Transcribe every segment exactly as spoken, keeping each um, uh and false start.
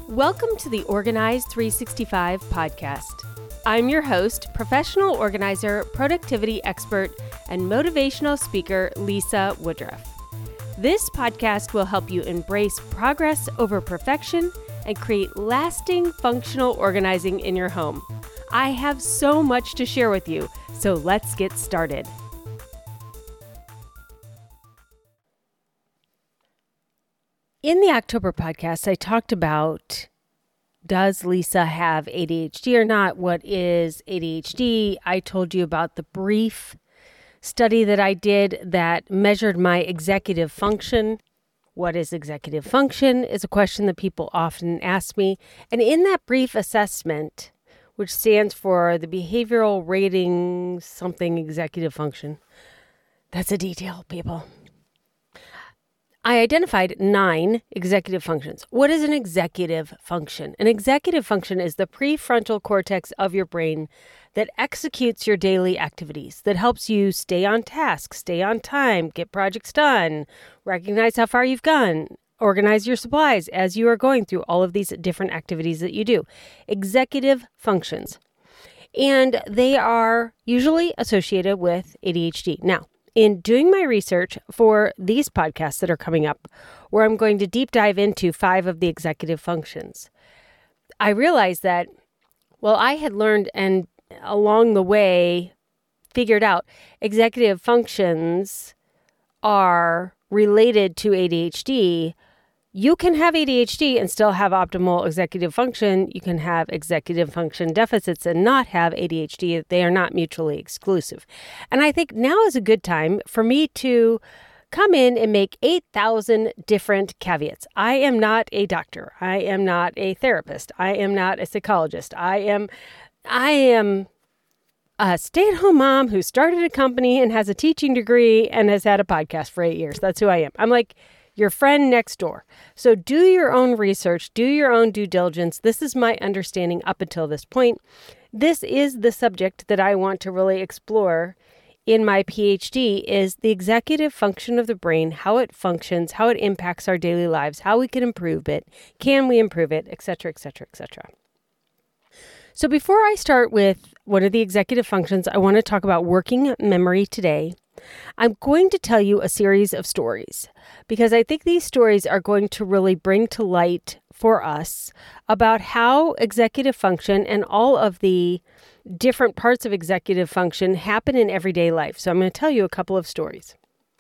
Welcome to the Organize three sixty-five podcast. I'm your host, professional organizer, productivity expert, and motivational speaker, Lisa Woodruff. This podcast will help you embrace progress over perfection and create lasting functional organizing in your home. I have so much to share with you, so let's get started. In the October podcast, I talked about, does Lisa have A D H D or not? What is A D H D? I told you about the brief study that I did that measured my executive function. What is executive function is a question that people often ask me. And in that brief assessment, which stands for the Behavioral Rating Something Executive Function, that's a detail, people. I identified nine executive functions. What is an executive function? An executive function is the prefrontal cortex of your brain that executes your daily activities, that helps you stay on task, stay on time, get projects done, recognize how far you've gone, organize your supplies as you are going through all of these different activities that you do. Executive functions. And they are usually associated with A D H D. Now, in doing my research for these podcasts that are coming up, where I'm going to deep dive into five of the executive functions, I realized that, well, I had learned and along the way figured out executive functions are related to A D H D. You can have A D H D and still have optimal executive function. You can have executive function deficits and not have A D H D. They are not mutually exclusive. And I think now is a good time for me to come in and make eight thousand different caveats. I am not a doctor. I am not a therapist. I am not a psychologist. I am, I am a stay-at-home mom who started a company and has a teaching degree and has had a podcast for eight years. That's who I am. I'm like your friend next door. So do your own research, do your own due diligence. This is my understanding up until this point. This is the subject that I want to really explore in my PhD is the executive function of the brain, how it functions, how it impacts our daily lives, how we can improve it, can we improve it, et cetera, et cetera, et cetera. So before I start with one of the executive functions, I want to talk about working memory today. I'm going to tell you a series of stories because I think these stories are going to really bring to light for us about how executive function and all of the different parts of executive function happen in everyday life. So I'm going to tell you a couple of stories.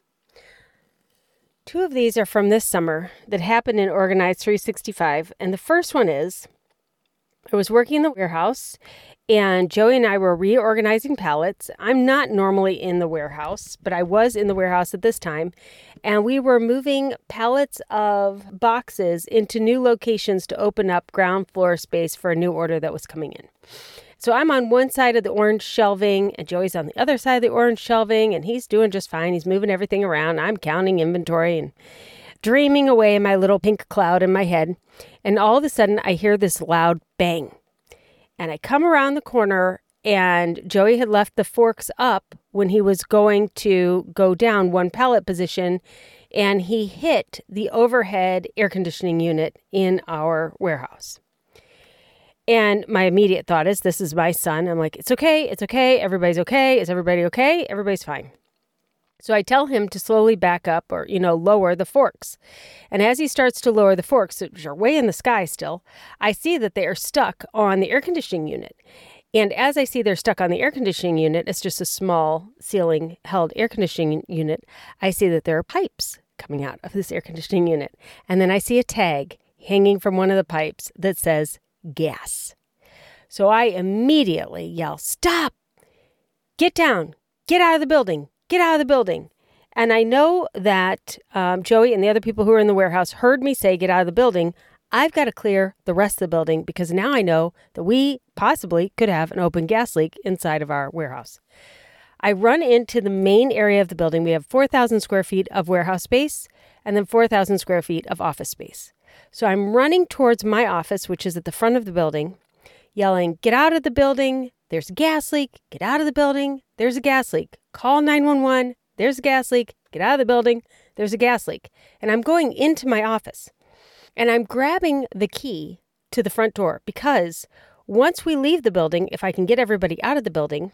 Two of these are from this summer that happened in Organize three sixty-five. And the first one is, I was working in the warehouse and Joey and I were reorganizing pallets. I'm not normally in the warehouse, but I was in the warehouse at this time. And we were moving pallets of boxes into new locations to open up ground floor space for a new order that was coming in. So I'm on one side of the orange shelving and Joey's on the other side of the orange shelving and he's doing just fine. He's moving everything around. I'm counting inventory and dreaming away in my little pink cloud in my head. And all of a sudden I hear this loud bang. And I come around the corner and Joey had left the forks up when he was going to go down one pallet position and he hit the overhead air conditioning unit in our warehouse. And my immediate thought is, this is my son. I'm like, it's okay. It's okay. Everybody's okay. Is everybody okay? Everybody's fine. So I tell him to slowly back up or, you know, lower the forks. And as he starts to lower the forks, which are way in the sky still, I see that they are stuck on the air conditioning unit. And as I see they're stuck on the air conditioning unit, it's just a small ceiling held air conditioning unit. I see that there are pipes coming out of this air conditioning unit. And then I see a tag hanging from one of the pipes that says gas. So I immediately yell, stop, get down, get out of the building. Get out of the building. And I know that um, Joey and the other people who were in the warehouse heard me say, get out of the building. I've got to clear the rest of the building because now I know that we possibly could have an open gas leak inside of our warehouse. I run into the main area of the building. We have four thousand square feet of warehouse space and then four thousand square feet of office space. So I'm running towards my office, which is at the front of the building, yelling, get out of the building. There's a gas leak. Get out of the building. There's a gas leak. Call nine one one. There's a gas leak. Get out of the building. There's a gas leak. And I'm going into my office. And I'm grabbing the key to the front door because once we leave the building, if I can get everybody out of the building,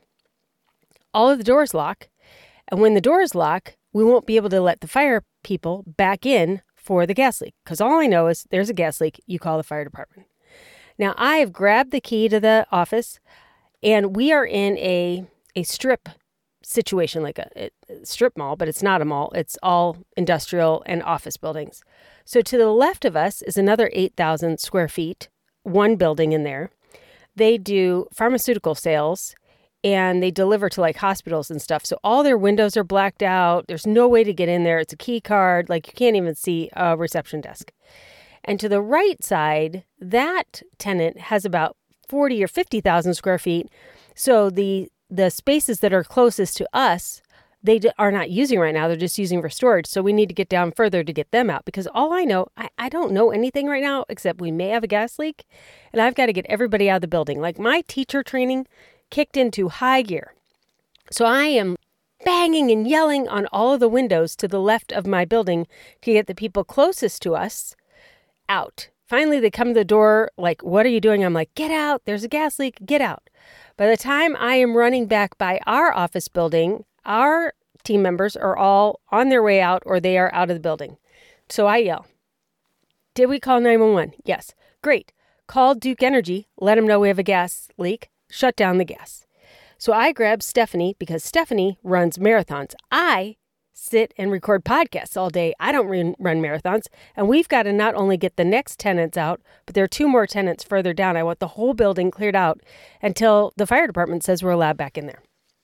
all of the doors lock. And when the doors lock, we won't be able to let the fire people back in for the gas leak. Because all I know is there's a gas leak, you call the fire department. Now, I have grabbed the key to the office, and we are in a, a strip situation, like a, a strip mall, but it's not a mall. It's all industrial and office buildings. So to the left of us is another eight thousand square feet, one building in there. They do pharmaceutical sales, and they deliver to like hospitals and stuff. So all their windows are blacked out. There's no way to get in there. It's a key card. Like you can't even see a reception desk. And to the right side, that tenant has about forty or fifty thousand square feet. So the the spaces that are closest to us, they d- are not using right now. They're just using for storage. So we need to get down further to get them out because all I know, I, I don't know anything right now except we may have a gas leak and I've got to get everybody out of the building. Like my teacher training kicked into high gear. So I am banging and yelling on all of the windows to the left of my building to get the people closest to us out. Finally, they come to the door like, what are you doing? I'm like, get out. There's a gas leak. Get out. By the time I am running back by our office building, our team members are all on their way out or they are out of the building. So I yell, did we call nine one one? Yes. Great. Call Duke Energy. Let them know we have a gas leak. Shut down the gas. So I grab Stephanie because Stephanie runs marathons. I sit and record podcasts all day. I don't run, run marathons. And we've got to not only get the next tenants out, but there are two more tenants further down. I want the whole building cleared out until the fire department says we're allowed back in there.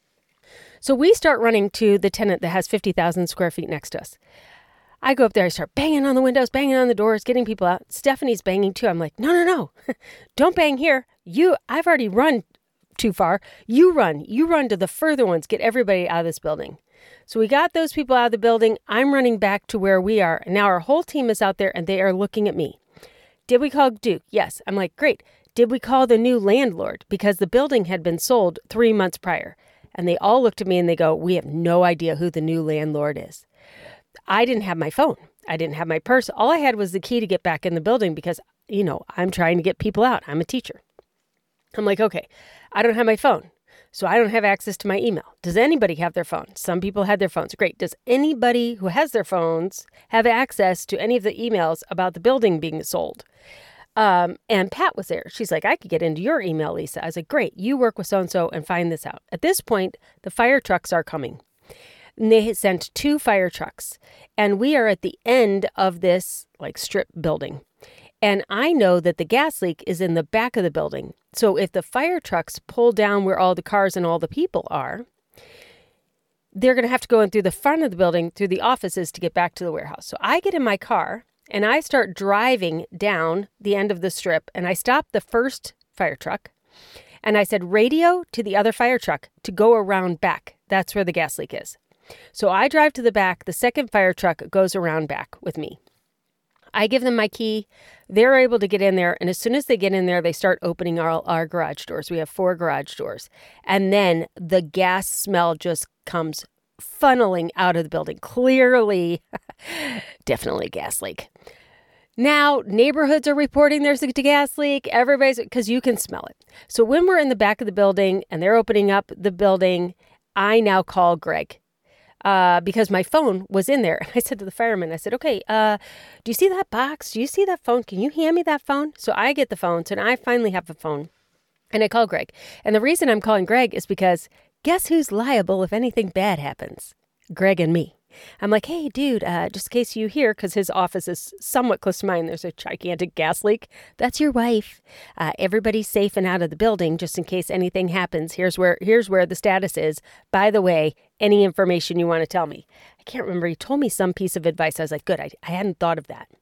So we start running to the tenant that has fifty thousand square feet next to us. I go up there, I start banging on the windows, banging on the doors, getting people out. Stephanie's banging too. I'm like, no, no, no, don't bang here. You, I've already run too far. You run, you run to the further ones, get everybody out of this building. So we got those people out of the building. I'm running back to where we are. And now our whole team is out there and they are looking at me. Did we call Duke? Yes. I'm like, great. Did we call the new landlord? Because the building had been sold three months prior. And they all looked at me and they go, we have no idea who the new landlord is. I didn't have my phone. I didn't have my purse. All I had was the key to get back in the building because, you know, I'm trying to get people out. I'm a teacher. I'm like, okay, I don't have my phone. So I don't have access to my email. Does anybody have their phone? Some people had their phones. Great. Does anybody who has their phones have access to any of the emails about the building being sold? Um, and Pat was there. She's like, I could get into your email, Lisa. I was like, great. You work with so-and-so and find this out. At this point, the fire trucks are coming. And they had sent two fire trucks. And we are at the end of this like strip building. And I know that the gas leak is in the back of the building. So if the fire trucks pull down where all the cars and all the people are, they're going to have to go in through the front of the building, through the offices to get back to the warehouse. So I get in my car and I start driving down the end of the strip and I stop the first fire truck and I said, radio to the other fire truck to go around back. That's where the gas leak is. So I drive to the back. The second fire truck goes around back with me. I give them my key. They're able to get in there. And as soon as they get in there, they start opening our, our garage doors. We have four garage doors. And then the gas smell just comes funneling out of the building. Clearly, definitely a gas leak. Now, neighborhoods are reporting there's a gas leak. Everybody's, because you can smell it. So when we're in the back of the building and they're opening up the building, I now call Greg. Uh, because my phone was in there. I said to the fireman, I said, okay, uh, do you see that box? Do you see that phone? Can you hand me that phone? So I get the phone. So now I finally have a phone. And I call Greg. And the reason I'm calling Greg is because guess who's liable if anything bad happens? Greg and me. I'm like, hey, dude, uh, just in case you hear, because his office is somewhat close to mine, there's a gigantic gas leak. That's your wife. Uh, everybody's safe and out of the building just in case anything happens. Here's where here's where the status is. By the way, any information you want to tell me. I can't remember. He told me some piece of advice. I was like, good. I, I hadn't thought of that.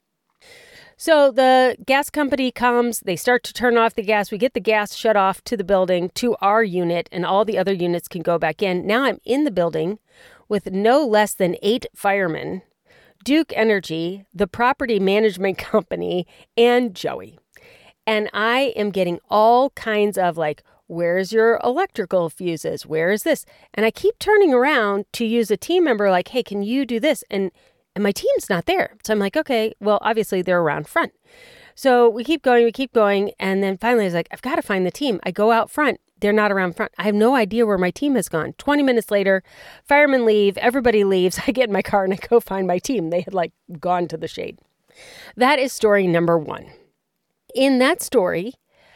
So the gas company comes, they start to turn off the gas. We get the gas shut off to the building, to our unit, and all the other units can go back in. Now I'm in the building with no less than eight firemen, Duke Energy, the property management company, and Joey. And I am getting all kinds of like, where's your electrical fuses? Where is this? And I keep turning around to use a team member like, hey, can you do this? And and my team's not there. So I'm like, okay, well, obviously they're around front. So we keep going, we keep going. And then finally I was like, I've got to find the team. I go out front. They're not around front. I have no idea where my team has gone. twenty minutes later, firemen leave, everybody leaves. I get in my car and I go find my team. They had like gone to the shade. That is story number one. In that story,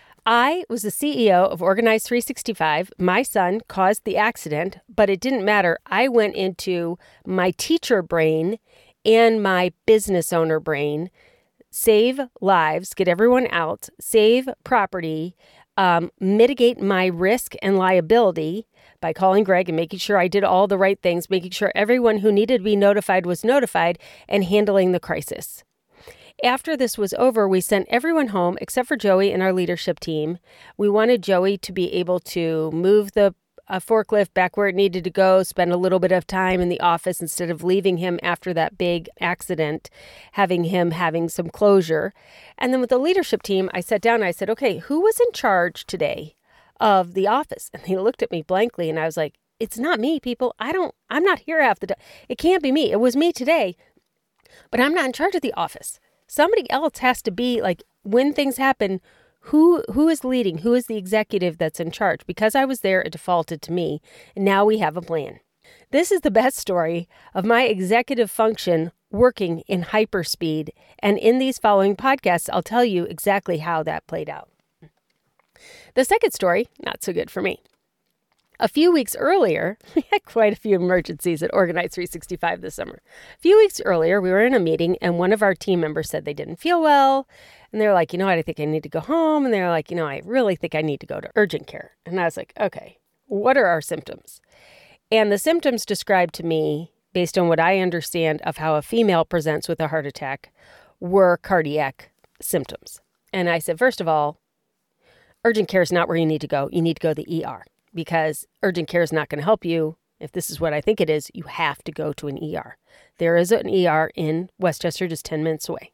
I was the C E O of Organize three sixty-five. My son caused the accident, but it didn't matter. I went into my teacher brain and my business owner brain, save lives, get everyone out, save property, um, mitigate my risk and liability by calling Greg and making sure I did all the right things, making sure everyone who needed to be notified was notified, and handling the crisis. After this was over, we sent everyone home except for Joey and our leadership team. We wanted Joey to be able to move the uh, forklift back where it needed to go, spend a little bit of time in the office instead of leaving him after that big accident, having him having some closure. And then with the leadership team, I sat down and I said, okay, who was in charge today of the office? And they looked at me blankly and I was like, it's not me, people. I don't, I'm not here half the time. It can't be me. It was me today, but I'm not in charge of the office. Somebody else has to be like, when things happen, who who is leading? Who is the executive that's in charge? Because I was there, it defaulted to me. And now we have a plan. This is the best story of my executive function working in hyperspeed. And in these following podcasts, I'll tell you exactly how that played out. The second story, not so good for me. A few weeks earlier, we had quite a few emergencies at Organize three sixty-five this summer. A few weeks earlier, we were in a meeting and one of our team members said they didn't feel well. And they were like, you know what, I think I need to go home. And they were like, you know, I really think I need to go to urgent care. And I was like, okay, what are our symptoms? And the symptoms described to me, based on what I understand of how a female presents with a heart attack, were cardiac symptoms. And I said, first of all, urgent care is not where you need to go. You need to go to the E R. Because urgent care is not going to help you. If this is what I think it is, you have to go to an E R. There is an E R in Westchester, just ten minutes away.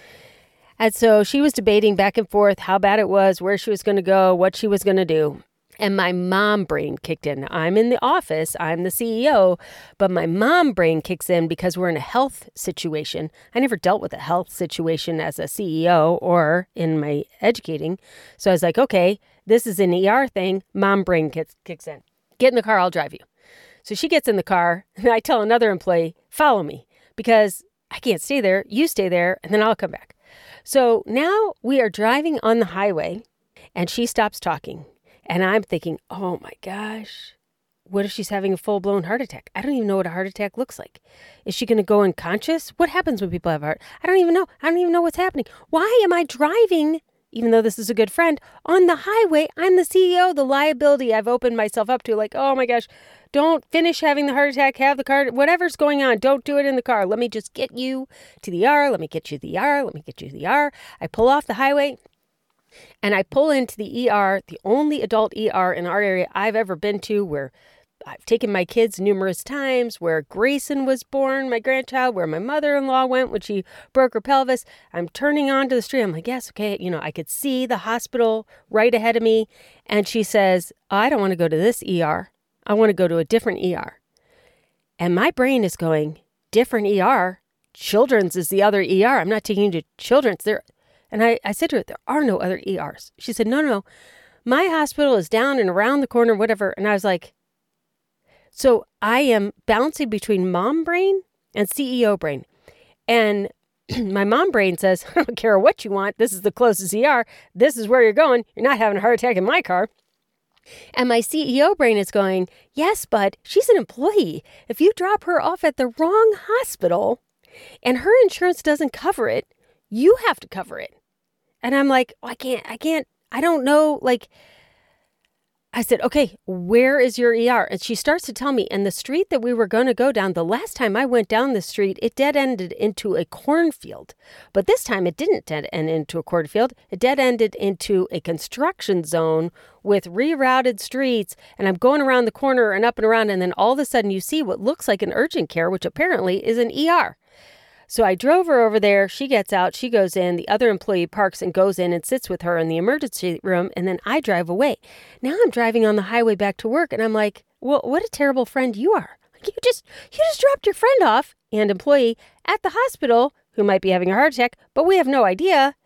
And so she was debating back and forth how bad it was, where she was going to go, what she was going to do. And my mom brain kicked in. I'm in the office. I'm the C E O. But my mom brain kicks in because we're in a health situation. I never dealt with a health situation as a C E O or in my educating. So I was like, okay, this is an E R thing. Mom brain kicks, kicks in. Get in the car. I'll drive you. So she gets in the car. And I tell another employee, follow me because I can't stay there. You stay there and then I'll come back. So now we are driving on the highway and she stops talking. And I'm thinking, oh my gosh, what if she's having a full-blown heart attack? I don't even know what a heart attack looks like. Is she going to go unconscious? What happens when people have a heart? I don't even know. I don't even know what's happening. Why am I driving, even though this is a good friend, on the highway? I'm the C E O, the liability I've opened myself up to. Like, oh my gosh, don't finish having the heart attack, have the car, whatever's going on. Don't do it in the car. Let me just get you to the E R. Let me get you to the E R. Let me get you to the E R. I pull off the highway. And I pull into the E R, the only adult E R in our area I've ever been to, where I've taken my kids numerous times, where Grayson was born, my grandchild, where my mother-in-law went when she broke her pelvis. I'm turning onto the street. I'm like, yes, okay. You know, I could see the hospital right ahead of me. And she says, oh, I don't want to go to this E R. I want to go to a different E R. And my brain is going, different E R? Children's is the other E R. I'm not taking you to children's. They're And I, I said to her, there are no other E Rs. She said, no, no, no. My hospital is down and around the corner, whatever. And I was like, so I am bouncing between mom brain and C E O brain. And my mom brain says, I don't care what you want. This is the closest E R. This is where you're going. You're not having a heart attack in my car. And my C E O brain is going, yes, but she's an employee. If you drop her off at the wrong hospital and her insurance doesn't cover it, you have to cover it. And I'm like, oh, I can't, I can't, I don't know. Like, I said, okay, where is your E R? And she starts to tell me, and the street that we were going to go down, the last time I went down the street, it dead ended into a cornfield. But this time it didn't dead end into a cornfield. It dead ended into a construction zone with rerouted streets. And I'm going around the corner and up and around. And then all of a sudden you see what looks like an urgent care, which apparently is an E R. So I drove her over there. She gets out. She goes in. The other employee parks and goes in and sits with her in the emergency room. And then I drive away. Now I'm driving on the highway back to work. And I'm like, well, what a terrible friend you are. You just, you just dropped your friend off and employee at the hospital who might be having a heart attack, but we have no idea.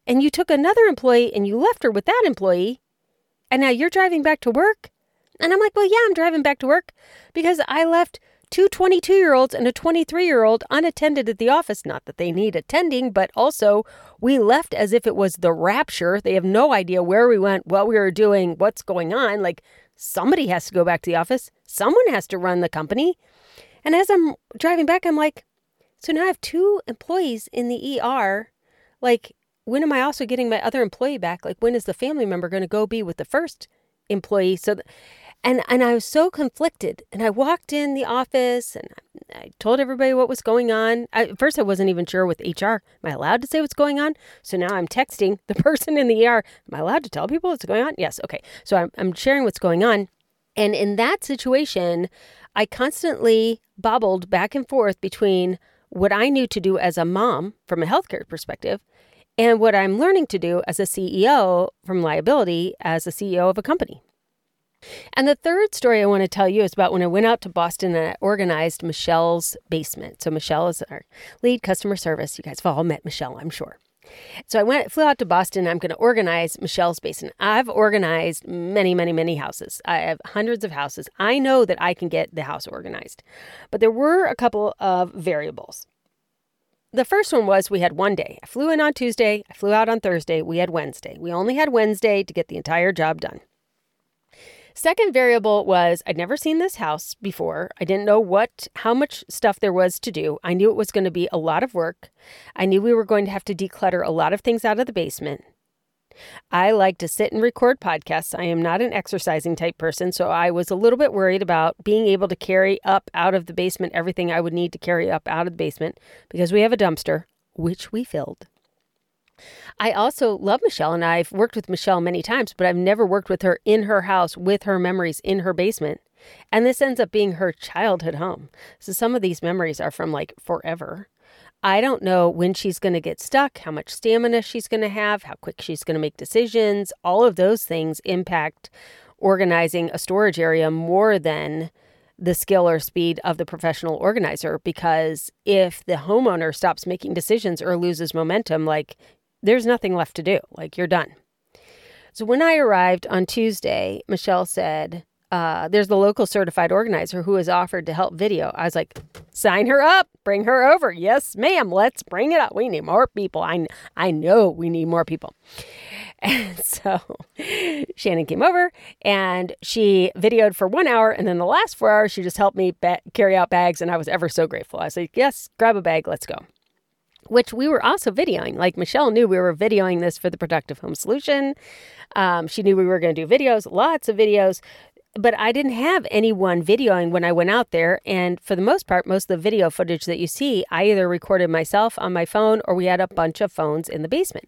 and you took another employee and you left her with that employee, and now you're driving back to work? And I'm like, well, yeah, I'm driving back to work because I left two twenty-two-year-olds and a twenty-three-year-old unattended at the office. Not that they need attending, but also we left as if it was the rapture. They have no idea where we went, what we were doing, what's going on. Like, somebody has to go back to the office. Someone has to run the company. And as I'm driving back, I'm like, so now I have two employees in the E R. Like, when am I also getting my other employee back? Like, when is the family member going to go be with the first employee? So, th- and and I was so conflicted. And I walked in the office and I told everybody what was going on. I, at first, I wasn't even sure with H R. Am I allowed to say what's going on? So now I'm texting the person in the E R. Am I allowed to tell people what's going on? Yes. Okay. So I'm, I'm sharing what's going on. And in that situation, I constantly bobbled back and forth between what I knew to do as a mom from a healthcare perspective and what I'm learning to do as a C E O from liability as a C E O of a company. And the third story I want to tell you is about when I went out to Boston and I organized Michelle's basement. So Michelle is our lead customer service. You guys have all met Michelle, I'm sure. So I went, flew out to Boston. I'm going to organize Michelle's basement. I've organized many, many, many houses. I have hundreds of houses. I know that I can get the house organized. But there were a couple of variables. The first one was we had one day. I flew in on Tuesday. I flew out on Thursday. We had Wednesday. We only had Wednesday to get the entire job done. Second variable was I'd never seen this house before. I didn't know what, how much stuff there was to do. I knew it was going to be a lot of work. I knew we were going to have to declutter a lot of things out of the basement. I like to sit and record podcasts. I am not an exercising type person, so I was a little bit worried about being able to carry up out of the basement everything I would need to carry up out of the basement because we have a dumpster, which we filled. I also love Michelle, and I've worked with Michelle many times, but I've never worked with her in her house with her memories in her basement. And this ends up being her childhood home. So some of these memories are from like forever. I don't know when she's going to get stuck, how much stamina she's going to have, how quick she's going to make decisions. All of those things impact organizing a storage area more than the skill or speed of the professional organizer. Because if the homeowner stops making decisions or loses momentum, like there's nothing left to do. Like, you're done. So when I arrived on Tuesday, Michelle said, uh, there's the local certified organizer who has offered to help video. I was like, sign her up, bring her over. Yes, ma'am. Let's bring it up. We need more people. I, I know we need more people. And so Shannon came over and she videoed for one hour. And then the last four hours, she just helped me ba- carry out bags. And I was ever so grateful. I was like, yes, grab a bag. Let's go. Which we were also videoing. Like, Michelle knew we were videoing this for the Productive Home Solution. Um, she knew we were going to do videos, lots of videos. But I didn't have anyone videoing when I went out there. And for the most part, most of the video footage that you see, I either recorded myself on my phone or we had a bunch of phones in the basement.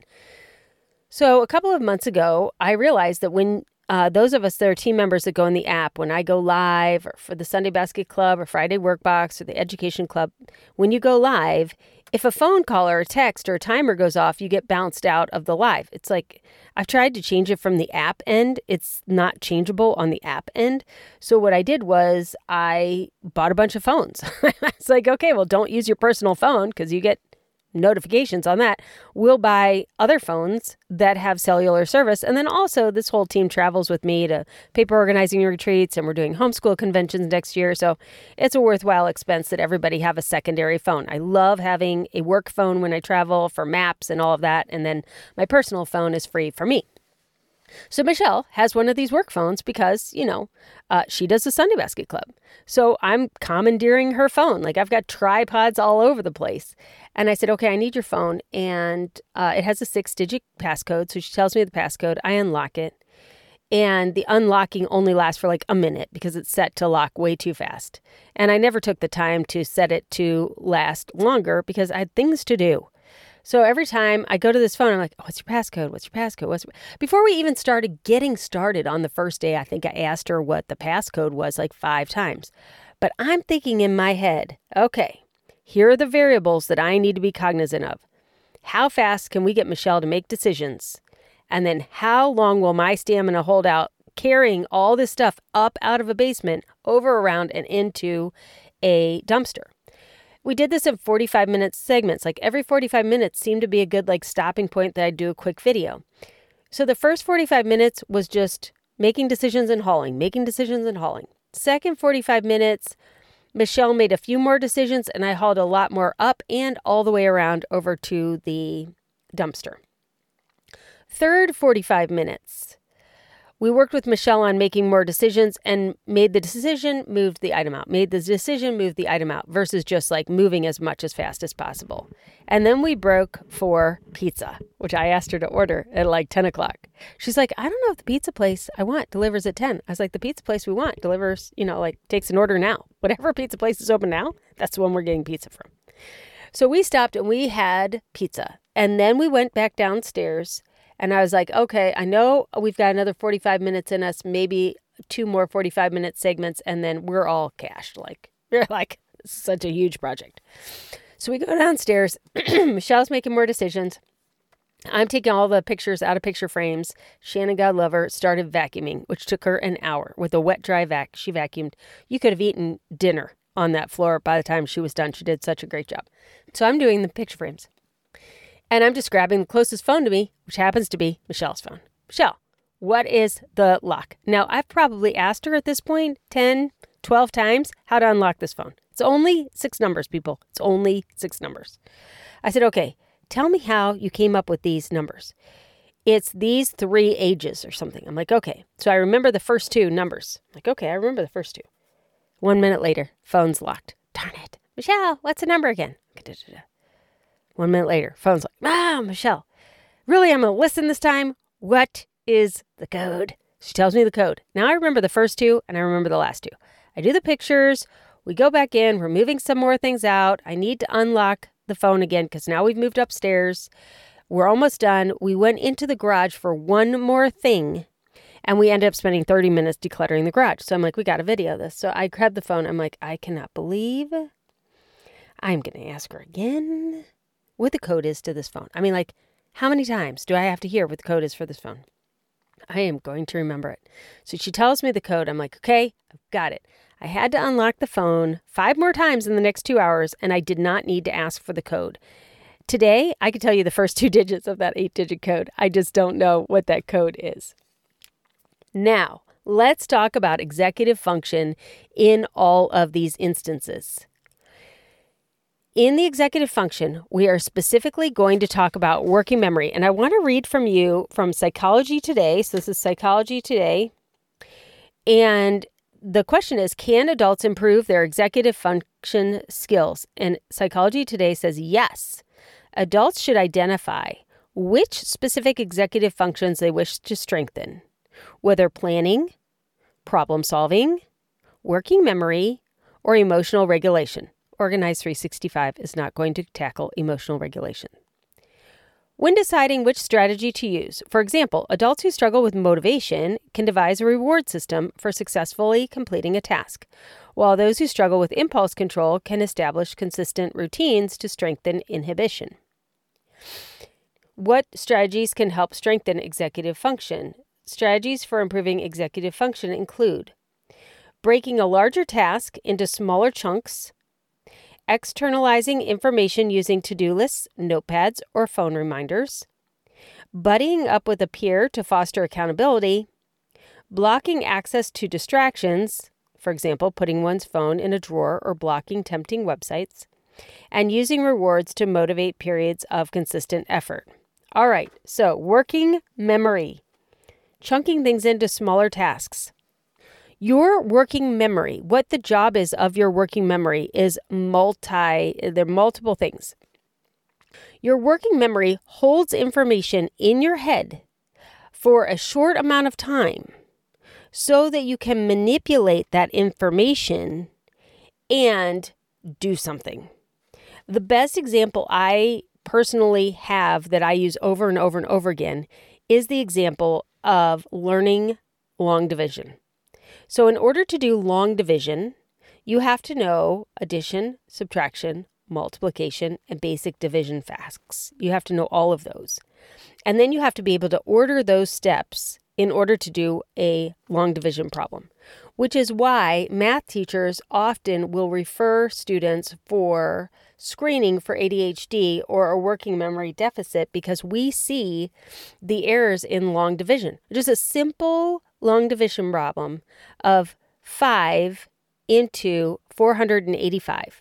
So a couple of months ago, I realized that when uh, those of us that are team members that go in the app, when I go live or for the Sunday Basket Club or Friday Workbox or the Education Club, when you go live, if a phone call or a text or a timer goes off, you get bounced out of the live. It's like, I've tried to change it from the app end. It's not changeable on the app end. So what I did was I bought a bunch of phones. It's like, okay, well, don't use your personal phone because you get notifications on that. We'll buy other phones that have cellular service. And then also this whole team travels with me to paper organizing retreats, and we're doing homeschool conventions next year. So it's a worthwhile expense that everybody have a secondary phone. I love having a work phone when I travel for maps and all of that. And then my personal phone is free for me. So Michelle has one of these work phones because, you know, uh, she does the Sunday Basket Club. So I'm commandeering her phone. Like, I've got tripods all over the place. And I said, okay, I need your phone. And uh, it has a six-digit passcode. So she tells me the passcode. I unlock it. And the unlocking only lasts for like a minute because it's set to lock way too fast. And I never took the time to set it to last longer because I had things to do. So every time I go to this phone, I'm like, oh, what's your passcode? What's your passcode? What's your... Before we even started getting started on the first day, I think I asked her what the passcode was like five times. But I'm thinking in my head, okay, here are the variables that I need to be cognizant of. How fast can we get Michelle to make decisions? And then how long will my stamina hold out carrying all this stuff up out of a basement, over, around, and into a dumpster? We did this in forty-five minute segments. Like every forty-five minutes seemed to be a good like stopping point that I'd do a quick video. So the first forty-five minutes was just making decisions and hauling, making decisions and hauling. Second forty-five minutes, Michelle made a few more decisions and I hauled a lot more up and all the way around over to the dumpster. Third forty-five minutes, we worked with Michelle on making more decisions and made the decision, moved the item out, made the decision, moved the item out versus just like moving as much as fast as possible. And then we broke for pizza, which I asked her to order at like ten o'clock. She's like, I don't know if the pizza place I want delivers at ten. I was like, the pizza place we want delivers, you know, like takes an order now. Whatever pizza place is open now, that's the one we're getting pizza from. So we stopped and we had pizza. And then we went back downstairs. And I was like, okay, I know we've got another forty-five minutes in us, maybe two more forty-five minute segments, and then we're all cashed. Like, we're like, such a huge project. So we go downstairs. Michelle's making more decisions. I'm taking all the pictures out of picture frames. Shannon, God love her, started vacuuming, which took her an hour with a wet, dry vac. She vacuumed. You could have eaten dinner on that floor by the time she was done. She did such a great job. So I'm doing the picture frames. And I'm just grabbing the closest phone to me, which happens to be Michelle's phone. Michelle, what is the lock? Now, I've probably asked her at this point ten, twelve times how to unlock this phone. It's only six numbers, people. It's only six numbers. I said, okay, tell me how you came up with these numbers. It's these three ages or something. I'm like, okay. So I remember the first two numbers. I'm like, okay, I remember the first two. One minute later, phone's locked. Darn it. Michelle, what's the number again? One minute later, phone's like, ah, Michelle, really, I'm going to listen this time. What is the code? She tells me the code. Now I remember the first two and I remember the last two. I do the pictures. We go back in. We're moving some more things out. I need to unlock the phone again because now we've moved upstairs. We're almost done. We went into the garage for one more thing and we ended up spending thirty minutes decluttering the garage. So I'm like, we got to video this. So I grabbed the phone. I'm like, I cannot believe I'm going to ask her again what the code is to this phone. I mean, like, how many times do I have to hear what the code is for this phone? I am going to remember it. So she tells me the code. I'm like, okay, I've got it. I had to unlock the phone five more times in the next two hours, and I did not need to ask for the code. Today, I could tell you the first two digits of that eight-digit code. I just don't know what that code is. Now, let's talk about executive function in all of these instances. In the executive function, we are specifically going to talk about working memory. And I want to read from you from Psychology Today. So this is Psychology Today. And the question is, can adults improve their executive function skills? And Psychology Today says yes. Adults should identify which specific executive functions they wish to strengthen, whether planning, problem solving, working memory, or emotional regulation. Organize three sixty-five is not going to tackle emotional regulation. When deciding which strategy to use, for example, adults who struggle with motivation can devise a reward system for successfully completing a task, while those who struggle with impulse control can establish consistent routines to strengthen inhibition. What strategies can help strengthen executive function? Strategies for improving executive function include breaking a larger task into smaller chunks, externalizing information using to-do lists, notepads, or phone reminders, buddying up with a peer to foster accountability, blocking access to distractions, for example, putting one's phone in a drawer or blocking tempting websites, and using rewards to motivate periods of consistent effort. All right, so working memory, chunking things into smaller tasks. Your working memory, what the job is of your working memory is multi, there are multiple things. Your working memory holds information in your head for a short amount of time so that you can manipulate that information and do something. The best example I personally have that I use over and over and over again is the example of learning long division. So in order to do long division, you have to know addition, subtraction, multiplication, and basic division facts. You have to know all of those. And then you have to be able to order those steps in order to do a long division problem, which is why math teachers often will refer students for screening for A D H D or a working memory deficit, because we see the errors in long division. Just a simple long division problem of five into four hundred eighty-five.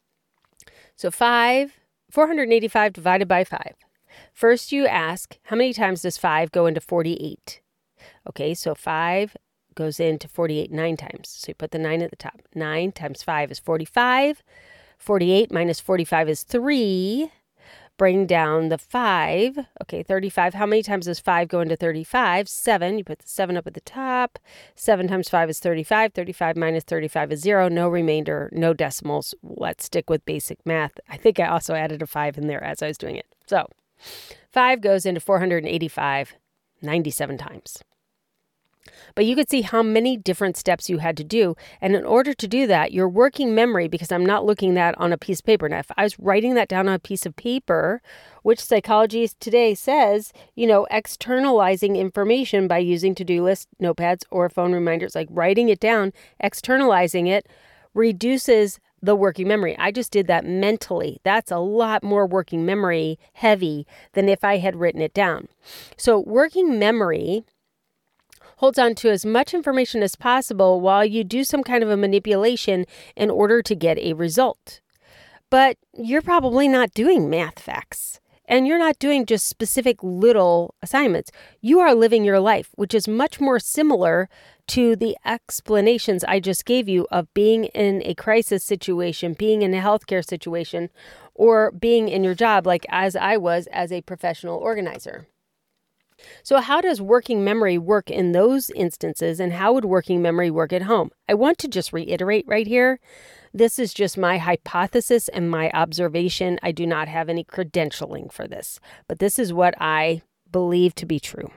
So five, four hundred eighty-five divided by five. First you ask, how many times does five go into forty-eight? Okay, so five goes into forty-eight nine times. So you put the nine at the top. nine times five is forty-five. forty-eight minus forty-five is three. Bring down the five. Okay, thirty-five. How many times does five go into thirty-five? seven. You put the seven up at the top. seven times five is thirty-five. thirty-five minus thirty-five is zero. No remainder, no decimals. Let's stick with basic math. I think I also added a five in there as I was doing it. So five goes into four hundred eighty-five ninety-seven times. But you could see how many different steps you had to do. And in order to do that, your working memory, because I'm not looking that on a piece of paper. Now, if I was writing that down on a piece of paper, which psychology today says, you know, externalizing information by using to-do lists, notepads, or phone reminders, like writing it down, externalizing it, reduces the working memory. I just did that mentally. That's a lot more working memory heavy than if I had written it down. So working memory holds on to as much information as possible while you do some kind of a manipulation in order to get a result. But you're probably not doing math facts, and you're not doing just specific little assignments. You are living your life, which is much more similar to the explanations I just gave you of being in a crisis situation, being in a healthcare situation, or being in your job, like as I was as a professional organizer. So how does working memory work in those instances, and how would working memory work at home? I want to just reiterate right here, this is just my hypothesis and my observation. I do not have any credentialing for this, but this is what I believe to be true.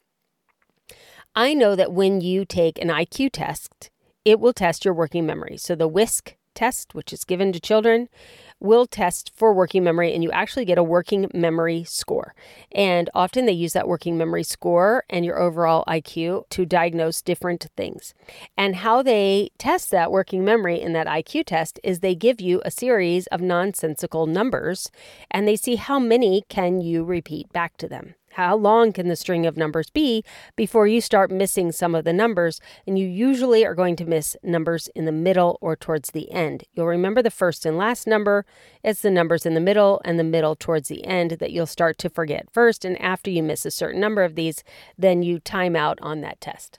I know that when you take an I Q test, it will test your working memory. So the WISC test, which is given to children, will test for working memory, and you actually get a working memory score. And often they use that working memory score and your overall I Q to diagnose different things. And how they test that working memory in that I Q test is they give you a series of nonsensical numbers, and they see how many can you repeat back to them. How long can the string of numbers be before you start missing some of the numbers? And you usually are going to miss numbers in the middle or towards the end. You'll remember the first and last number. It's the numbers in the middle and the middle towards the end that you'll start to forget first. And after you miss a certain number of these, then you time out on that test.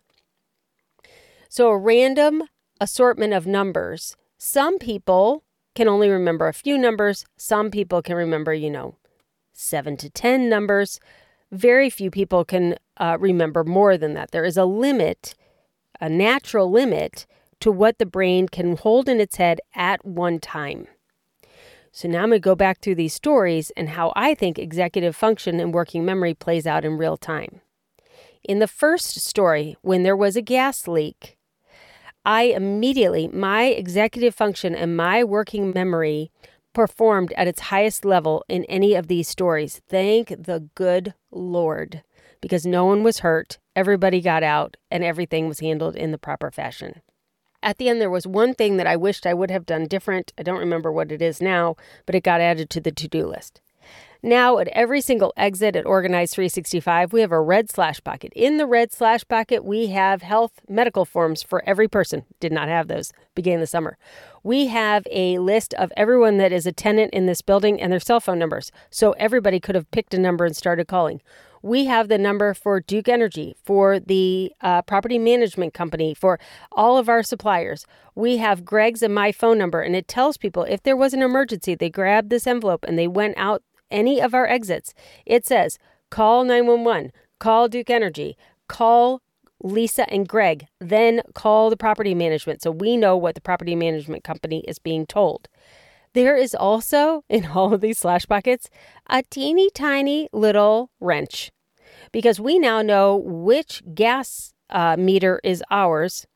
So a random assortment of numbers. Some people can only remember a few numbers. Some people can remember, you know, seven to ten numbers. Very few people can uh, remember more than that. There is a limit, a natural limit to what the brain can hold in its head at one time. So now I'm going to go back through these stories and how I think executive function and working memory plays out in real time. In the first story, when there was a gas leak, I immediately, my executive function and my working memory performed at its highest level in any of these stories. Thank the good Lord, because no one was hurt, everybody got out, and everything was handled in the proper fashion. At the end, there was one thing that I wished I would have done different. I don't remember what it is now, but it got added to the to-do list. Now, at every single exit at Organize three sixty-five, we have a red slash pocket. In the red slash pocket, we have health medical forms for every person. Did not have those beginning of the summer. We have a list of everyone that is a tenant in this building and their cell phone numbers. So everybody could have picked a number and started calling. We have the number for Duke Energy, for the uh, property management company, for all of our suppliers. We have Greg's and my phone number, and it tells people if there was an emergency, they grabbed this envelope and they went out any of our exits. It says, call nine one one, call Duke Energy, call Lisa and Greg, then call the property management. So we know what the property management company is being told. There is also, in all of these slash buckets, a teeny tiny little wrench, because we now know which gas uh, meter is ours,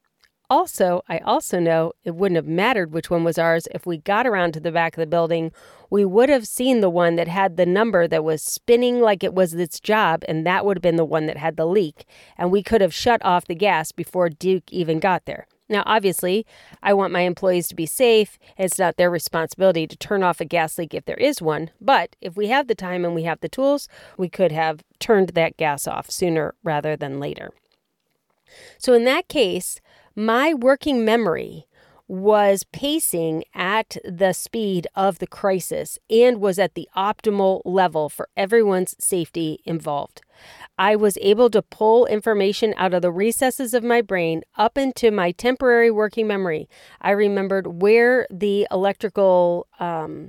Also, I also know it wouldn't have mattered which one was ours. If we got around to the back of the building, we would have seen the one that had the number that was spinning like it was its job, and that would have been the one that had the leak. And we could have shut off the gas before Duke even got there. Now, obviously, I want my employees to be safe. It's not their responsibility to turn off a gas leak if there is one. But if we have the time and we have the tools, we could have turned that gas off sooner rather than later. So in that case, my working memory was pacing at the speed of the crisis and was at the optimal level for everyone's safety involved. I was able to pull information out of the recesses of my brain up into my temporary working memory. I remembered where the electrical um,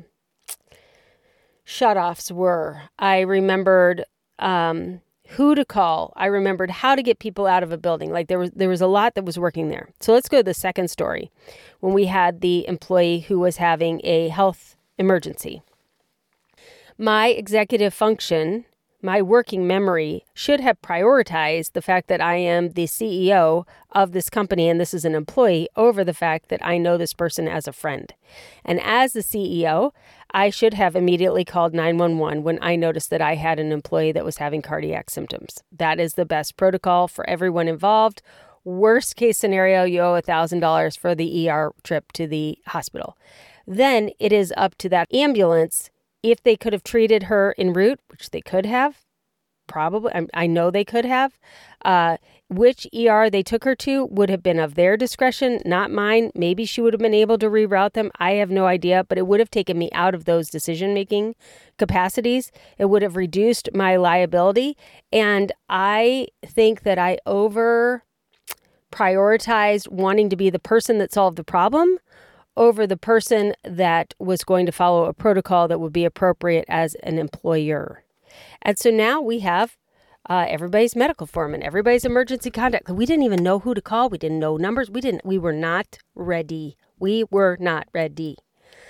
shutoffs were. I remembered um, who to call. I remembered how to get people out of a building. Like there was there was a lot that was working there. So let's go to the second story, when we had the employee who was having a health emergency. My executive function, my working memory should have prioritized the fact that I am the C E O of this company and this is an employee over the fact that I know this person as a friend. And as the C E O, I should have immediately called nine one one when I noticed that I had an employee that was having cardiac symptoms. That is the best protocol for everyone involved. Worst case scenario, you owe one thousand dollars for the E R trip to the hospital. Then it is up to that ambulance. If they could have treated her en route, which they could have, probably, I, I know they could have, uh, which E R they took her to would have been of their discretion, not mine. Maybe she would have been able to reroute them. I have no idea, but it would have taken me out of those decision-making capacities. It would have reduced my liability. And I think that I over prioritized wanting to be the person that solved the problem over the person that was going to follow a protocol that would be appropriate as an employer. And so now we have uh, everybody's medical form and everybody's emergency contact. We didn't even know who to call. We didn't know numbers. We didn't. We were not ready. We were not ready.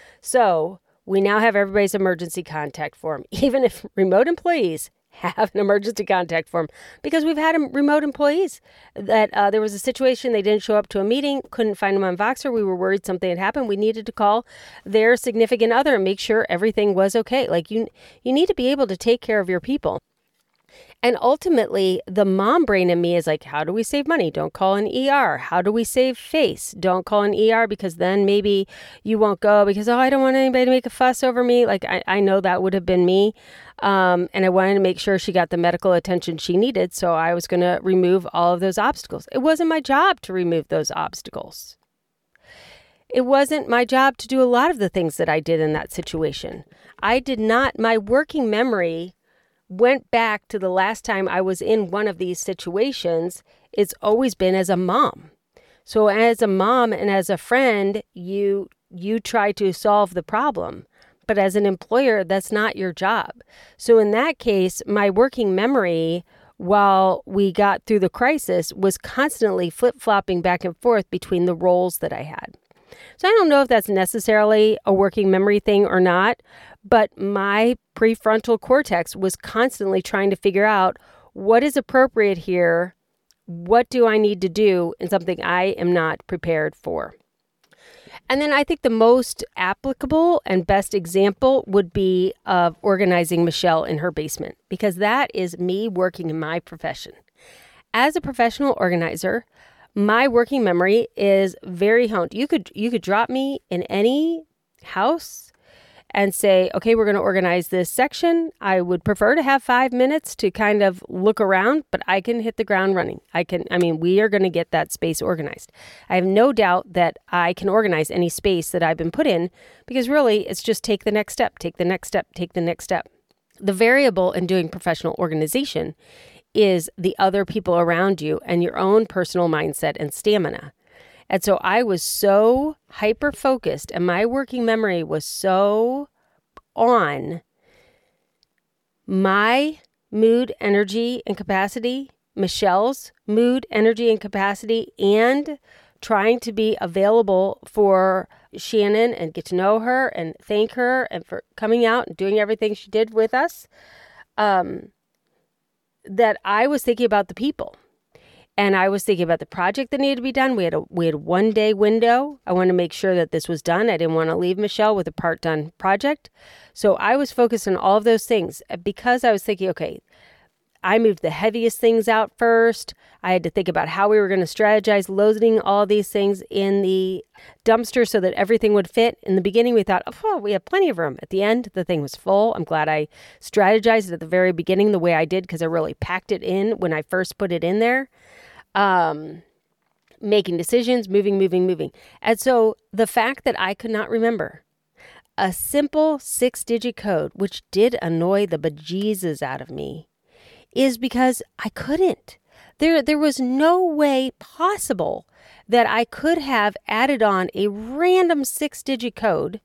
So we now have everybody's emergency contact form, even if remote employees have an emergency contact form, because we've had remote employees that uh, there was a situation, they didn't show up to a meeting, couldn't find them on Voxer. We were worried something had happened. We needed to call their significant other and make sure everything was okay. Like you, you need to be able to take care of your people. And ultimately, the mom brain in me is like, how do we save money? Don't call an E R. How do we save face? Don't call an E R because then maybe you won't go because, oh, I don't want anybody to make a fuss over me. Like, I, I know that would have been me. Um, and I wanted to make sure she got the medical attention she needed. So I was going to remove all of those obstacles. It wasn't my job to remove those obstacles. It wasn't my job to do a lot of the things that I did in that situation. I did not, my working memory went back to the last time I was in one of these situations. It's always been as a mom. So as a mom and as a friend, you you try to solve the problem. But as an employer, that's not your job. So in that case, my working memory, while we got through the crisis, was constantly flip-flopping back and forth between the roles that I had. So I don't know if that's necessarily a working memory thing or not, but my prefrontal cortex was constantly trying to figure out what is appropriate here, what do I need to do, and something I am not prepared for. And then I think the most applicable and best example would be of organizing Michelle in her basement, because that is me working in my profession. As a professional organizer, my working memory is very honed. You could you could drop me in any house and say, okay, we're going to organize this section. I would prefer to have five minutes to kind of look around, but I can hit the ground running. I can, I mean, we are going to get that space organized. I have no doubt that I can organize any space that I've been put in, because really it's just take the next step, take the next step, take the next step. The variable in doing professional organization is the other people around you and your own personal mindset and stamina. And so I was so hyper-focused and my working memory was so on my mood, energy, and capacity, Michelle's mood, energy, and capacity, and trying to be available for Shannon and get to know her and thank her and for coming out and doing everything she did with us, um, that I was thinking about the people. And I was thinking about the project that needed to be done. We had a we had a one day window. I wanted to make sure that this was done. I didn't want to leave Michelle with a part done project. So I was focused on all of those things because I was thinking, okay, I moved the heaviest things out first. I had to think about how we were going to strategize loading all these things in the dumpster so that everything would fit. In the beginning, we thought, oh, we have plenty of room. At the end, the thing was full. I'm glad I strategized it at the very beginning the way I did because I really packed it in when I first put it in there. Um, making decisions, moving, moving, moving. And so the fact that I could not remember a simple six-digit code, which did annoy the bejesus out of me, is because I couldn't. There, there was no way possible that I could have added on a random six-digit code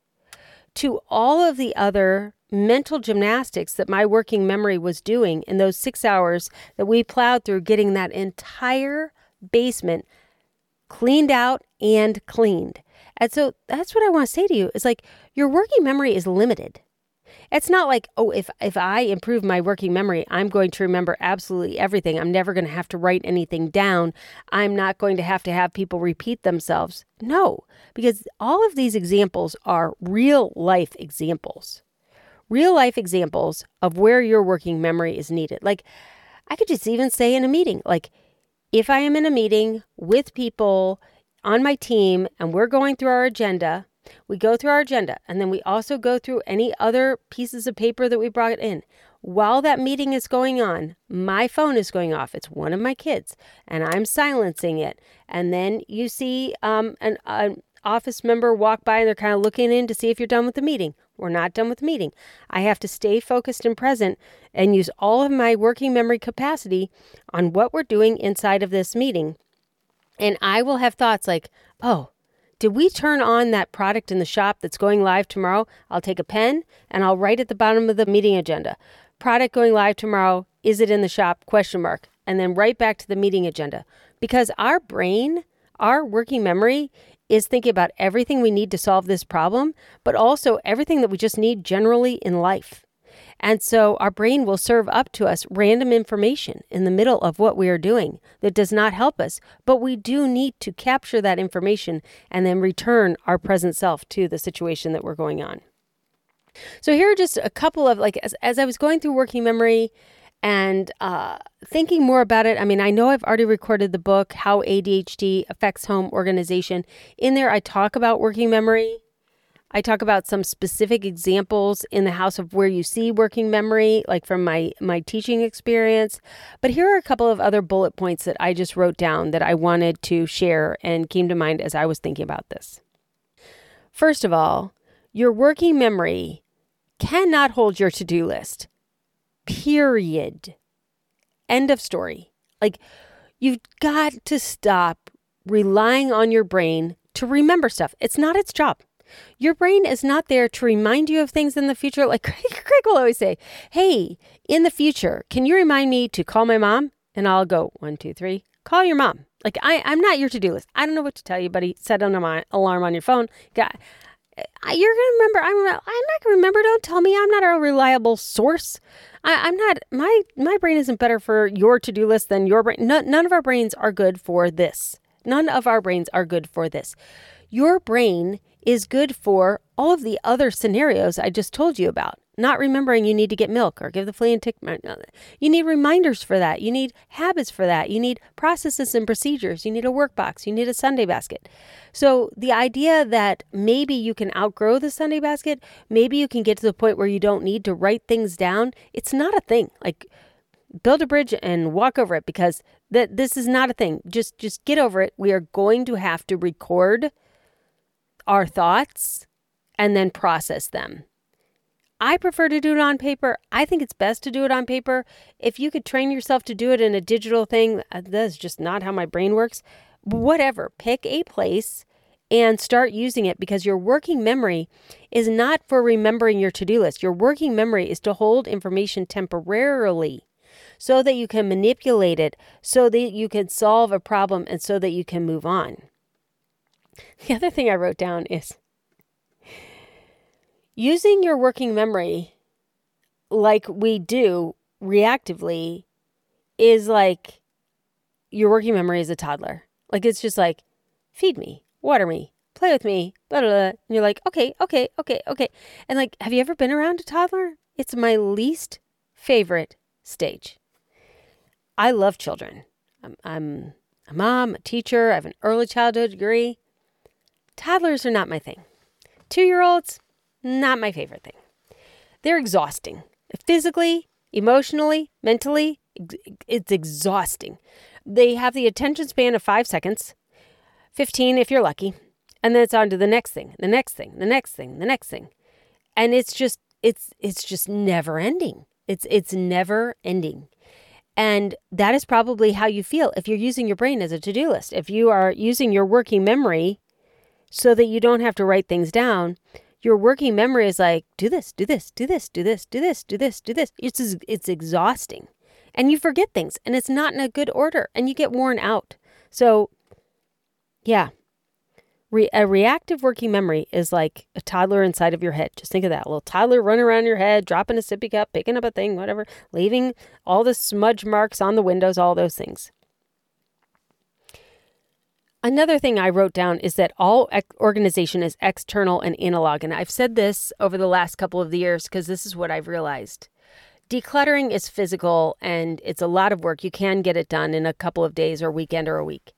to all of the other mental gymnastics that my working memory was doing in those six hours that we plowed through getting that entire basement cleaned out and cleaned. And so that's what I want to say to you is like, your working memory is limited. It's not like, oh, if, if I improve my working memory, I'm going to remember absolutely everything. I'm never going to have to write anything down. I'm not going to have to have people repeat themselves. No, because all of these examples are real life examples. Real life examples of where your working memory is needed. Like, I could just even say in a meeting, like, if I am in a meeting with people on my team and we're going through our agenda, we go through our agenda and then we also go through any other pieces of paper that we brought in. While that meeting is going on, my phone is going off. It's one of my kids and I'm silencing it. And then you see um, an, an office member walk by and they're kind of looking in to see if you're done with the meeting. We're not done with the meeting. I have to stay focused and present and use all of my working memory capacity on what we're doing inside of this meeting. And I will have thoughts like, oh, did we turn on that product in the shop that's going live tomorrow? I'll take a pen and I'll write at the bottom of the meeting agenda. Product going live tomorrow, is it in the shop? Question mark. And then right back to the meeting agenda. Because our brain, our working memory is thinking about everything we need to solve this problem, but also everything that we just need generally in life. And so our brain will serve up to us random information in the middle of what we are doing that does not help us, but we do need to capture that information and then return our present self to the situation that we're going on. So here are just a couple of, like, as, as I was going through working memory and uh, thinking more about it, I mean, I know I've already recorded the book, How A D H D Affects Home Organization. In there, I talk about working memory. I talk about some specific examples in the house of where you see working memory, like from my, my teaching experience. But here are a couple of other bullet points that I just wrote down that I wanted to share and came to mind as I was thinking about this. First of all, your working memory cannot hold your to-do list. Period. End of story. Like, you've got to stop relying on your brain to remember stuff. It's not its job. Your brain is not there to remind you of things in the future. Like Craig will always say, hey, in the future, can you remind me to call my mom? And I'll go, one, two, three, call your mom. Like, I, I'm not your to-do list. I don't know what to tell you, buddy. Set an alarm on your phone. God, you're going to remember. I'm, I'm not going to remember. Don't tell me. I'm not a reliable source. I, I'm not, my, my brain isn't better for your to-do list than your brain. No, none of our brains are good for this. None of our brains are good for this. Your brain is good for all of the other scenarios I just told you about. Not remembering you need to get milk or give the flea and tick. You need reminders for that. You need habits for that. You need processes and procedures. You need a workbox. You need a Sunday basket. So the idea that maybe you can outgrow the Sunday basket, maybe you can get to the point where you don't need to write things down. It's not a thing. Like, build a bridge and walk over it, because that this is not a thing. Just, just get over it. We are going to have to record our thoughts and then process them. I prefer to do it on paper. I think it's best to do it on paper. If you could train yourself to do it in a digital thing, that's just not how my brain works. Whatever, pick a place and start using it, because your working memory is not for remembering your to-do list. Your working memory is to hold information temporarily so that you can manipulate it, so that you can solve a problem, and so that you can move on. The other thing I wrote down is using your working memory like we do reactively is like your working memory is a toddler. Like, it's just like, feed me, water me, play with me, blah, blah, blah. And you're like, okay, okay, okay, okay. And like, have you ever been around a toddler? It's my least favorite stage. I love children. I'm, I'm a mom, a teacher. I have an early childhood degree. Toddlers are not my thing. Two-year-olds, not my favorite thing. They're exhausting. Physically, emotionally, mentally, it's exhausting. They have the attention span of five seconds, fifteen if you're lucky, and then it's on to the next thing, the next thing, the next thing, the next thing. And it's just, it's it's just never ending. It's it's never ending. And that is probably how you feel if you're using your brain as a to-do list. If you are using your working memory so that you don't have to write things down, your working memory is like, do this, do this, do this, do this, do this, do this, do this. It's it's exhausting. And you forget things, and it's not in a good order, and you get worn out. So, yeah. Re- a reactive working memory is like a toddler inside of your head. Just think of that. A little toddler running around your head, dropping a sippy cup, picking up a thing, whatever, leaving all the smudge marks on the windows, all those things. Another thing I wrote down is that all ex- organization is external and analog. And I've said this over the last couple of years because this is what I've realized. Decluttering is physical and it's a lot of work. You can get it done in a couple of days or a weekend or a week.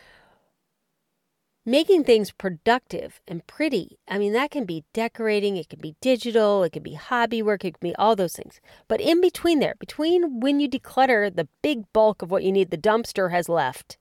Making things productive and pretty, I mean, that can be decorating, it can be digital, it can be hobby work, it can be all those things. But in between there, between when you declutter the big bulk of what you need, the dumpster has left,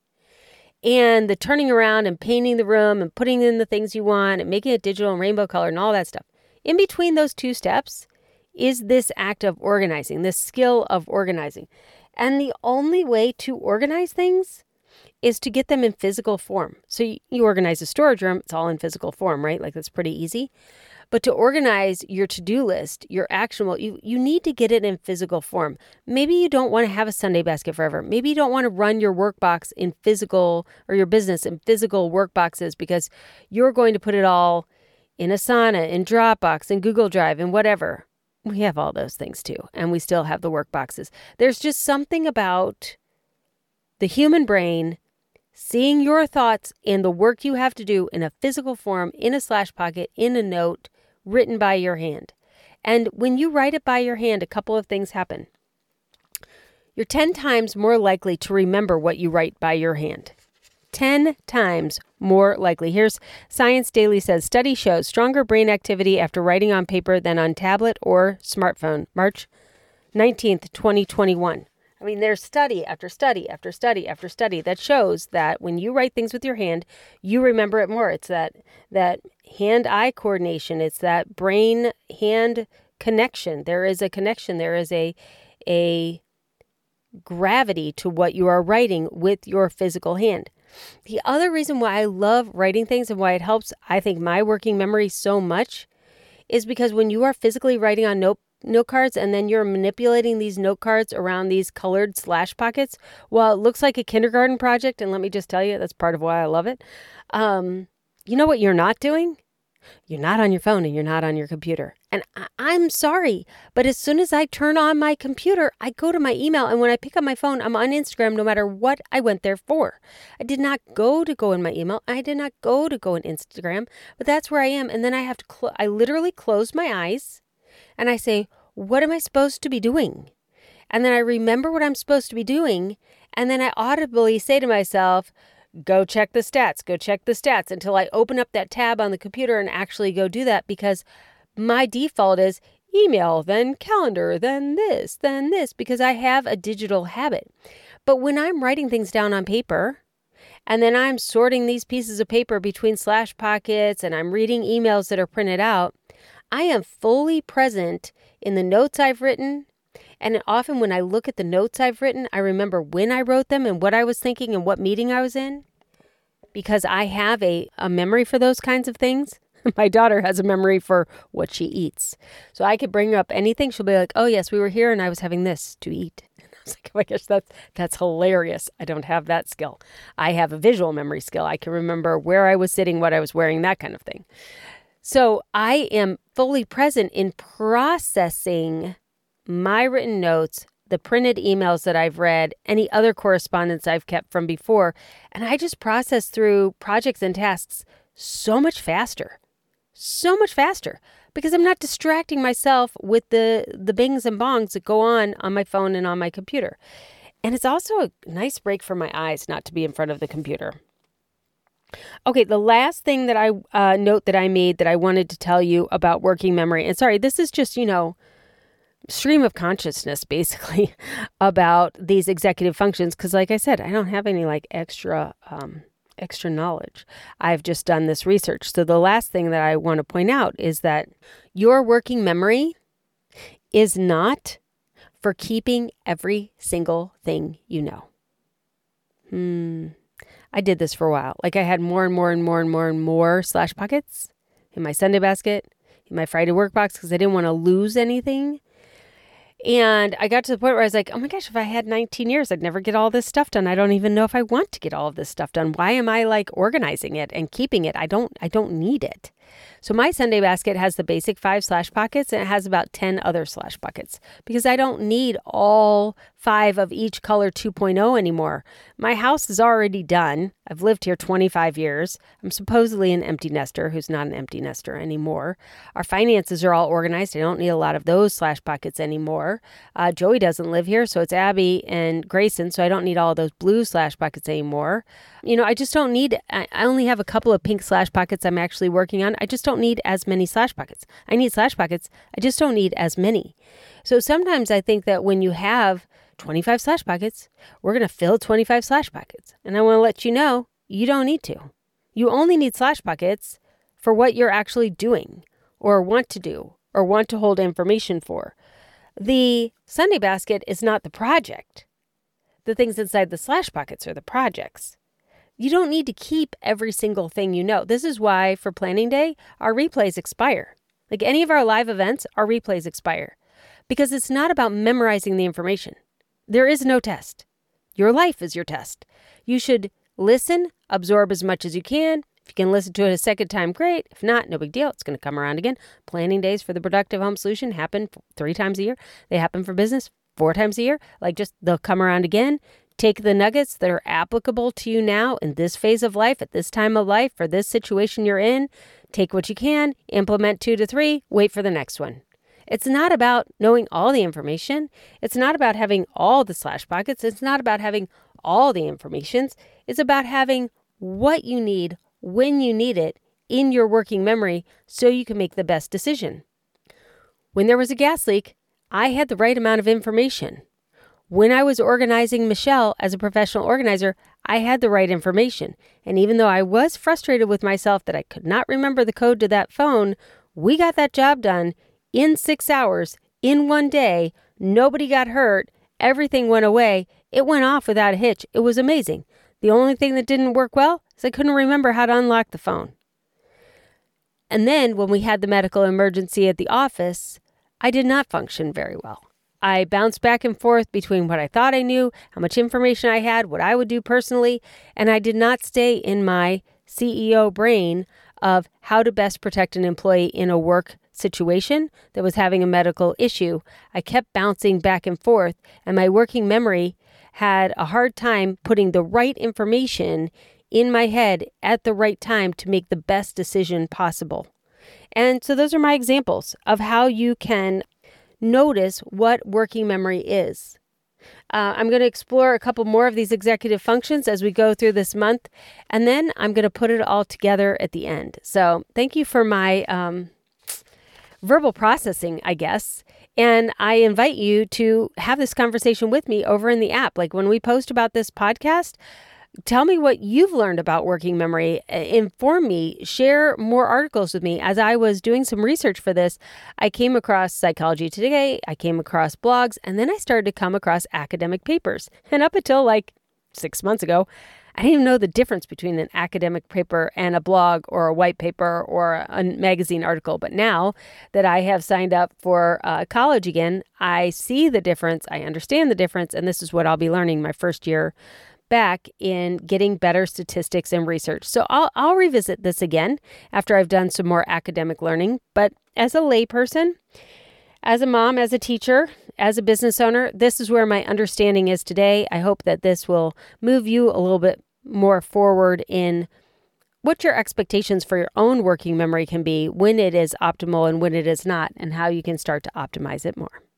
and the turning around and painting the room and putting in the things you want and making it digital and rainbow color and all that stuff. In between those two steps is this act of organizing, this skill of organizing. And the only way to organize things is to get them in physical form. So you, you organize a storage room, it's all in physical form, right? Like that's pretty easy. But to organize your to-do list, your actionable, you, you need to get it in physical form. Maybe you don't want to have a Sunday basket forever. Maybe you don't want to run your workbox in physical, or your business in physical workboxes because you're going to put it all in Asana, in Dropbox, in Google Drive, and whatever. We have all those things too, and we still have the workboxes. There's just something about the human brain seeing your thoughts and the work you have to do in a physical form, in a slash pocket, in a note, written by your hand. And when you write it by your hand, a couple of things happen. You're ten times more likely to remember what you write by your hand. ten times more likely. Here's Science Daily says, study shows stronger brain activity after writing on paper than on tablet or smartphone. March nineteenth, twenty twenty-one. I mean, there's study after study after study after study that shows that when you write things with your hand, you remember it more. It's that that hand-eye coordination. It's that brain-hand connection. There is a connection. There is a a gravity to what you are writing with your physical hand. The other reason why I love writing things and why it helps, I think, my working memory so much is because when you are physically writing on note note cards and then you're manipulating these note cards around these colored slash pockets, well, it looks like a kindergarten project. And let me just tell you, that's part of why I love it. Um, you know what you're not doing? You're not on your phone and you're not on your computer. And I- I'm sorry, but as soon as I turn on my computer, I go to my email. And when I pick up my phone, I'm on Instagram no matter what I went there for. I did not go to go in my email. I did not go to go in Instagram, but that's where I am. And then I have to, cl- I literally close my eyes and I say, what am I supposed to be doing? And then I remember what I'm supposed to be doing. And then I audibly say to myself, go check the stats, go check the stats until I open up that tab on the computer and actually go do that, because my default is email, then calendar, then this, then this, because I have a digital habit. But when I'm writing things down on paper and then I'm sorting these pieces of paper between slash pockets and I'm reading emails that are printed out, I am fully present in the notes I've written. And often when I look at the notes I've written, I remember when I wrote them and what I was thinking and what meeting I was in, because I have a, a memory for those kinds of things. My daughter has a memory for what she eats. So I could bring up anything. She'll be like, oh, yes, we were here and I was having this to eat. And I was like, oh my gosh, that's, that's hilarious. I don't have that skill. I have a visual memory skill. I can remember where I was sitting, what I was wearing, that kind of thing. So I am fully present in processing my written notes the printed emails that I've read, any other correspondence I've kept from before, and I just process through projects and tasks so much faster, so much faster, because I'm not distracting myself with the, the bings and bongs that go on on my phone and on my computer. And it's also a nice break for my eyes not to be in front of the computer. Okay, the last thing that I uh, note that I made that I wanted to tell you about working memory, and sorry, this is just, you know, stream of consciousness basically about these executive functions, because like I said, I don't have any like extra um, extra knowledge. I've just done this research. So the last thing that I want to point out is that your working memory is not for keeping every single thing you know. Hmm. I did this for a while. Like I had more and more and more and more and more slash pockets in my Sunday basket, in my Friday work box, because I didn't want to lose anything. And I got to the point where I was like, oh my gosh, if I had nineteen years, I'd never get all this stuff done. I don't even know if I want to get all of this stuff done. Why am I like organizing it and keeping it? I don't, I don't need it. So my Sunday basket has the basic five slash pockets, and it has about ten other slash pockets because I don't need all five of each color two point oh anymore. My house is already done. I've lived here twenty-five years. I'm supposedly an empty nester who's not an empty nester anymore. Our finances are all organized. I don't need a lot of those slash pockets anymore. Uh, Joey doesn't live here, so it's Abby and Grayson, so I don't need all those blue slash pockets anymore. You know, I just don't need, I only have a couple of pink slash pockets I'm actually working on. I just don't need as many slash pockets. I need slash pockets. I just don't need as many. So sometimes I think that when you have twenty-five slash pockets, we're going to fill twenty-five slash pockets. And I want to let you know, you don't need to. You only need slash pockets for what you're actually doing or want to do or want to hold information for. The Sunday basket is not the project. The things inside the slash pockets are the projects. You don't need to keep every single thing you know. This is why for planning day, our replays expire. Like any of our live events, our replays expire because it's not about memorizing the information. There is no test. Your life is your test. You should listen, absorb as much as you can. If you can listen to it a second time, great. If not, no big deal. It's going to come around again. Planning days for the Productive Home Solution happen three times a year. They happen for business four times a year. Like just they'll come around again. Take the nuggets that are applicable to you now in this phase of life, at this time of life, for this situation you're in. Take what you can, implement two to three, wait for the next one. It's not about knowing all the information. It's not about having all the slash pockets. It's not about having all the informations. It's about having what you need when you need it in your working memory so you can make the best decision. When there was a gas leak, I had the right amount of information. When I was organizing Michelle as a professional organizer, I had the right information. And even though I was frustrated with myself that I could not remember the code to that phone, we got that job done in six hours, in one day. Nobody got hurt. Everything went away. It went off without a hitch. It was amazing. The only thing that didn't work well is I couldn't remember how to unlock the phone. And then when we had the medical emergency at the office, I did not function very well. I bounced back and forth between what I thought I knew, how much information I had, what I would do personally, and I did not stay in my C E O brain of how to best protect an employee in a work situation that was having a medical issue. I kept bouncing back and forth, and my working memory had a hard time putting the right information in my head at the right time to make the best decision possible. And so those are my examples of how you can notice what working memory is. Uh, I'm going to explore a couple more of these executive functions as we go through this month, and then I'm going to put it all together at the end. So thank you for my um, verbal processing, I guess. And I invite you to have this conversation with me over in the app. Like when we post about this podcast, tell me what you've learned about working memory. Inform me. Share more articles with me. As I was doing some research for this, I came across Psychology Today. I came across blogs, and then I started to come across academic papers. And up until like six months ago, I didn't even know the difference between an academic paper and a blog or a white paper or a magazine article. But now that I have signed up for uh, college again, I see the difference. I understand the difference. And this is what I'll be learning my first year back in getting better statistics and research. So I'll, I'll revisit this again after I've done some more academic learning. But as a layperson, As a mom, as a teacher, as a business owner, this is where my understanding is today. I hope that this will move you a little bit more forward in what your expectations for your own working memory can be, when it is optimal and when it is not, and how you can start to optimize it more.